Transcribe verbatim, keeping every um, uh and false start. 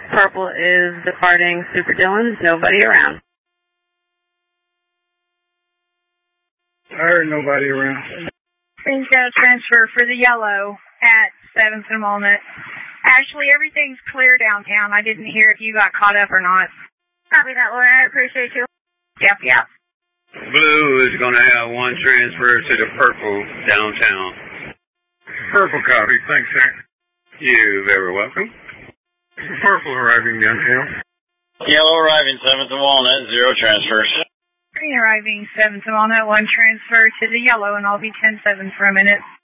Purple is departing Super Dillon. Nobody around. I heard nobody around. Things got to transfer for the yellow at seventh and Walnut. Ashley, everything's clear downtown. I didn't hear if you got caught up or not. Copy that, Laura. I appreciate you. Yep, yep. Blue is going to have one transfer to the purple downtown. Purple copy. Thanks, sir. You're very welcome. Purple arriving downtown. Yellow arriving seventh and Walnut, zero transfers. Green arriving seventh and Walnut, one transfer to the yellow, and I'll be ten seven for a minute.